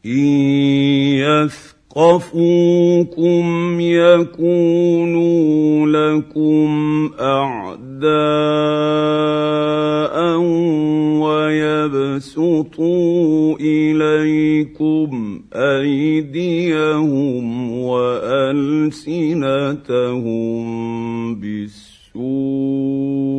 إن يثقفوكم يكونوا لكم أعداء ويبسطوا إليكم أيديهم وألسنتهم بالسوء